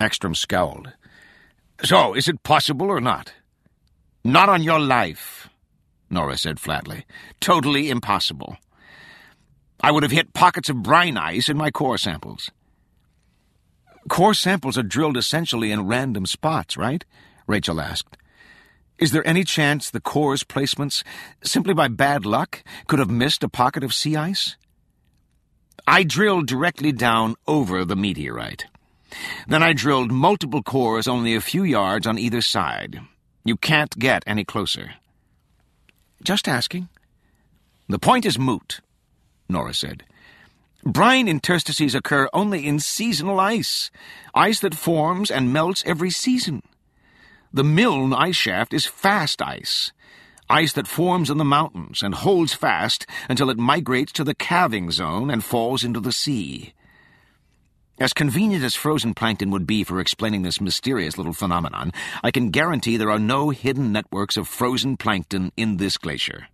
Ekstrom scowled. So, is it possible or not? Not on your life, Nora said flatly. Totally impossible. I would have hit pockets of brine ice in my core samples. Core samples are drilled essentially in random spots, right? Rachel asked. Is there any chance the core's placements, simply by bad luck, could have missed a pocket of sea ice? I drilled directly down over the meteorite. Then I drilled multiple cores only a few yards on either side. You can't get any closer. Just asking. The point is moot, Nora said. Brine interstices occur only in seasonal ice that forms and melts every season. The Milne ice shaft is fast ice that forms in the mountains and holds fast until it migrates to the calving zone and falls into the sea. As convenient as frozen plankton would be for explaining this mysterious little phenomenon, I can guarantee there are no hidden networks of frozen plankton in this glacier.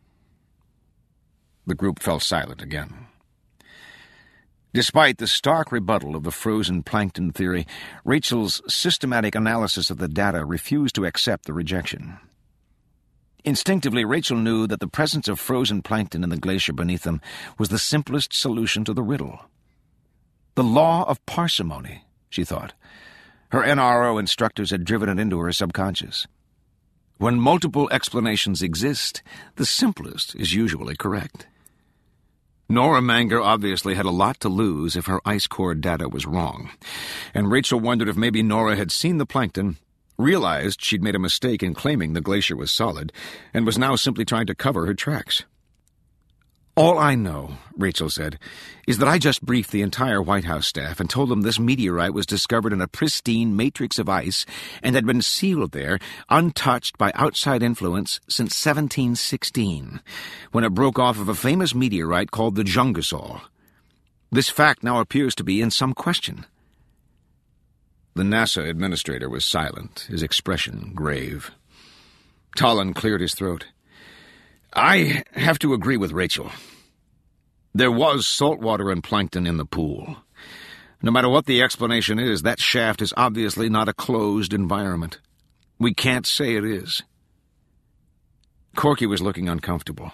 The group fell silent again. Despite the stark rebuttal of the frozen plankton theory, Rachel's systematic analysis of the data refused to accept the rejection. Instinctively, Rachel knew that the presence of frozen plankton in the glacier beneath them was the simplest solution to the riddle. The law of parsimony, she thought. Her NRO instructors had driven it into her subconscious. When multiple explanations exist, the simplest is usually correct. Nora Manger obviously had a lot to lose if her ice core data was wrong, and Rachel wondered if maybe Nora had seen the plankton, realized she'd made a mistake in claiming the glacier was solid, and was now simply trying to cover her tracks. All I know, Rachel said, is that I just briefed the entire White House staff and told them this meteorite was discovered in a pristine matrix of ice and had been sealed there, untouched by outside influence, since 1716, when it broke off of a famous meteorite called the Jungasol. This fact now appears to be in some question. The NASA administrator was silent, his expression grave. Tallon cleared his throat. I have to agree with Rachel. There was salt water and plankton in the pool. No matter what the explanation is, that shaft is obviously not a closed environment. We can't say it is. Corky was looking uncomfortable.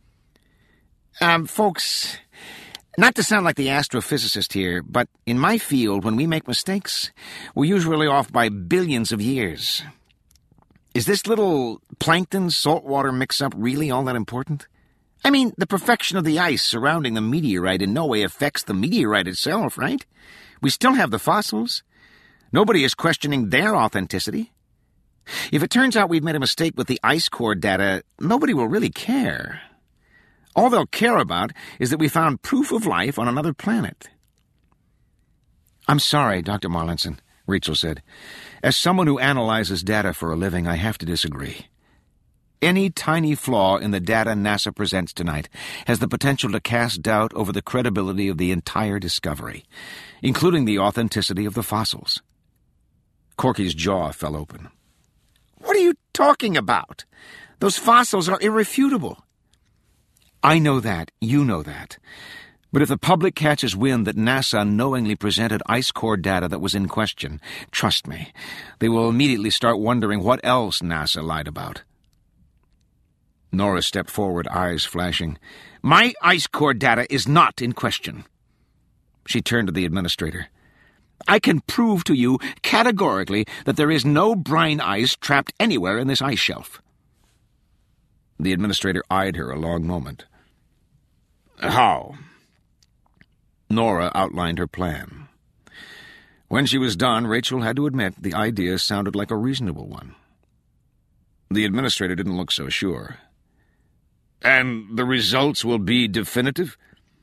Folks, not to sound like the astrophysicist here, but in my field, when we make mistakes, we're usually off by billions of years. Is this little plankton-saltwater mix-up really all that important? I mean, the perfection of the ice surrounding the meteorite in no way affects the meteorite itself, right? We still have the fossils. Nobody is questioning their authenticity. If it turns out we've made a mistake with the ice core data, nobody will really care. All they'll care about is that we found proof of life on another planet. I'm sorry, Dr. Marlinson, Rachel said. As someone who analyzes data for a living, I have to disagree. Any tiny flaw in the data NASA presents tonight has the potential to cast doubt over the credibility of the entire discovery, including the authenticity of the fossils. Corky's jaw fell open. What are you talking about? Those fossils are irrefutable. I know that. You know that. But if the public catches wind that NASA knowingly presented ice core data that was in question, trust me, they will immediately start wondering what else NASA lied about. Nora stepped forward, eyes flashing. My ice core data is not in question. She turned to the administrator. I can prove to you categorically that there is no brine ice trapped anywhere in this ice shelf. The administrator eyed her a long moment. How? Nora outlined her plan. When she was done, Rachel had to admit the idea sounded like a reasonable one. The administrator didn't look so sure. And the results will be definitive?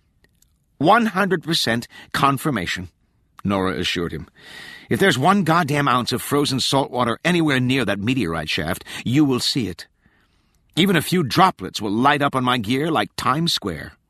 100% confirmation, Nora assured him. If there's one goddamn ounce of frozen salt water anywhere near that meteorite shaft, you will see it. Even a few droplets will light up on my gear like Times Square.